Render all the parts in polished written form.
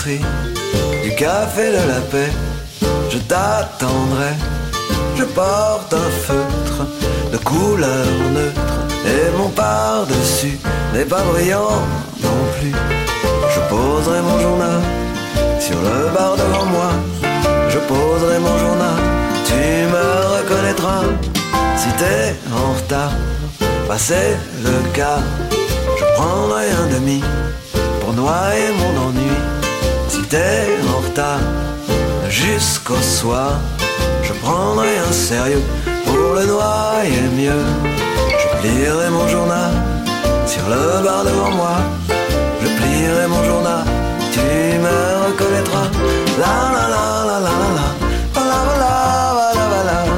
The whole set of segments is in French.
brasserie, du café de la paix, je t'attendrai. Je porte un feutre de couleur neutre et mon par-dessus n'est pas brillant non plus. Je poserai mon journal sur le bar devant moi. Je poserai mon journal, tu me reconnaîtras. Si t'es en retard, passer le quart, je prendrai un demi pour noyer mon ennui. Si t'es en retard, jusqu'au soir, je prendrai un sérieux pour le noyer mieux. Je plierai mon journal sur le bar devant moi. Je plierai mon journal, tu me reconnaîtras. La la la la la la la la la la la la la.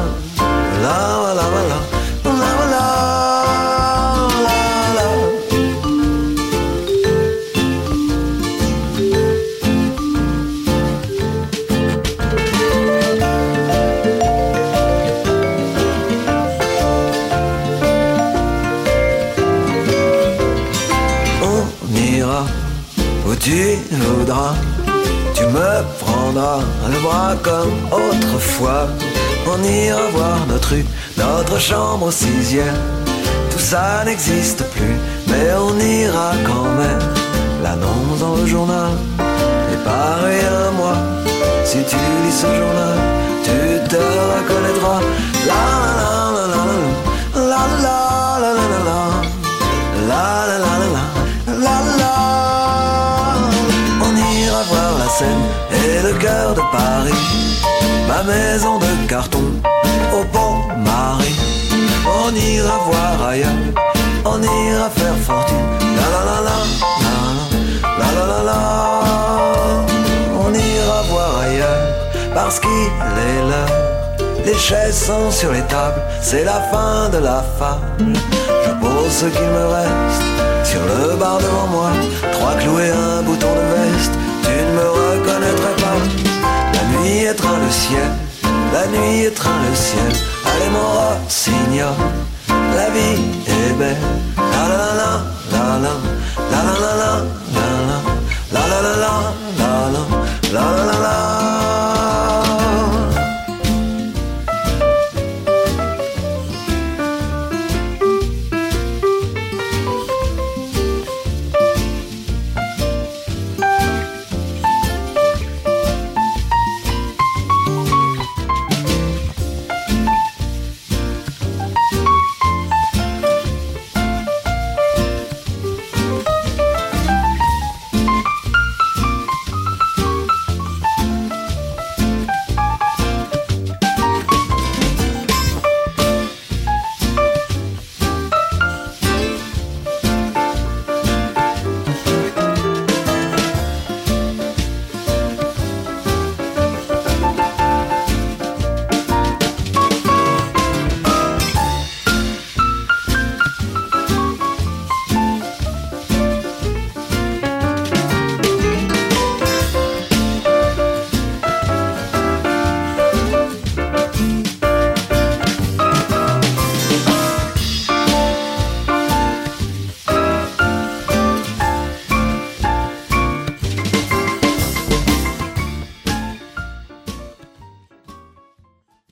Où tu voudras, tu me prendras le bras comme autrefois. On ira voir notre rue, notre chambre au 6e. Tout ça n'existe plus, mais on ira quand même. L'annonce dans le journal est pareil à moi. Si tu lis ce journal, tu te reconnaîtras. La la la la la la la la la la la la la la la la. On ira voir la Seine et le cœur de Paris, ma maison de carton au pont Marie. On ira voir ailleurs, on ira faire fortune. La la la la la la la la la. On ira voir ailleurs parce qu'il est l'heure. Les chaises sont sur les tables, c'est la fin de la fable. Je pose ce qu'il me reste sur le bar devant moi. 3 clous et un bouton de veste, tu ne me reconnaîtrais pas. La nuit étreint le ciel, la nuit étreint le ciel. Allez mon rossignol, la vie est belle. La la la la la la la la la la la la la la la la la la la la.